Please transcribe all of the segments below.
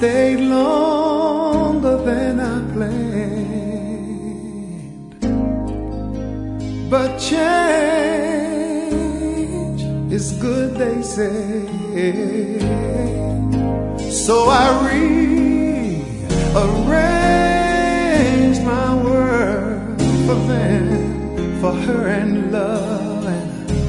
stayed longer than I planned, but change is good, they say. So I rearranged my world for them, for her and love, and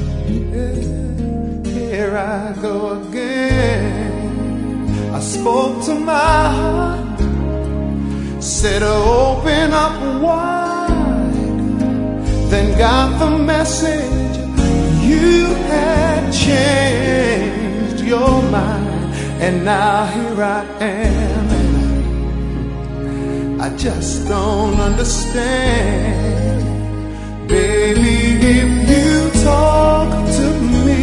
here I go again. I spoke to my heart, said open up wide, then got the message you had changed your mind, and now here I am, and I just don't understand. Baby, if you talk to me,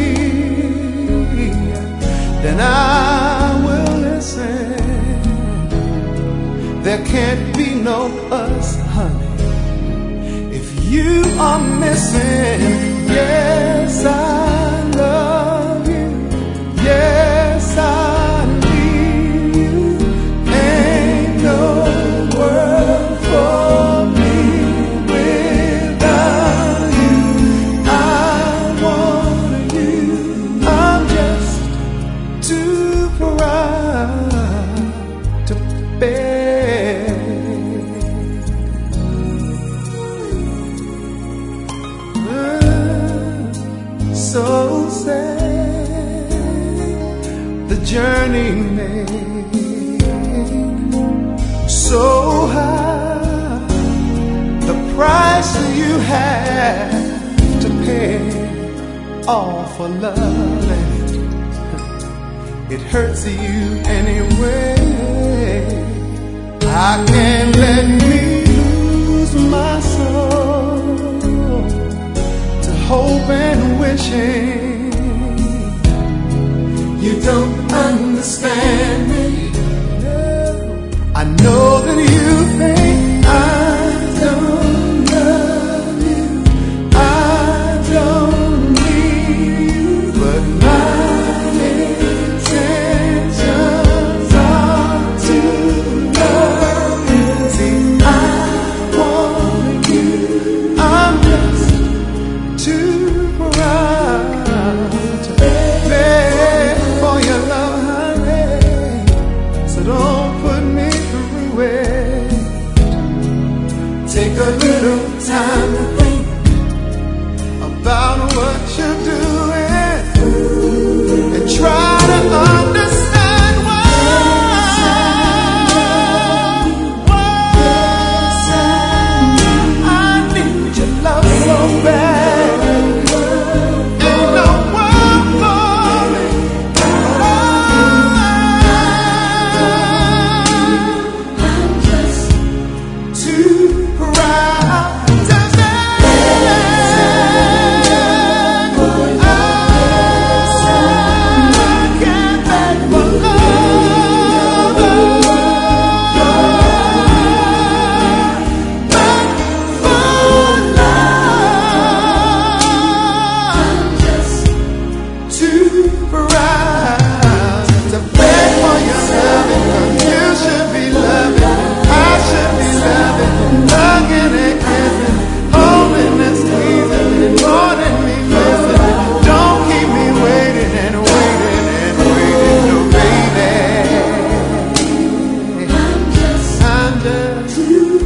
then I will listen. There can't be no us, honey, if you are missing. Yes, I love you. Yes, I need you. Ain't no world for me without you. I want you. I'm just too proud to bear. So sad, the journey made so high, the price you have to pay, all for love, and it hurts you anyway. I can't let me lose my soul to hope and wishing. You don't understand me. I know that you think I don't love you, I don't need you, but my intentions are to love you. See, I want you. I'm just too proud to beg for your love, honey. So don't put me through it. Take a little time to think about what you're doing and try to understand why I need your love so bad. Ain't no world for me. I'm just too proud to stand. I can't beg for love, beg for love. I'm just too proud to beg for your loving. You should be loving, I should be loving, hugging and kissing, holding and squeezing, and more than me missing. Don't keep me waiting and waiting and waiting, no baby. I'm just too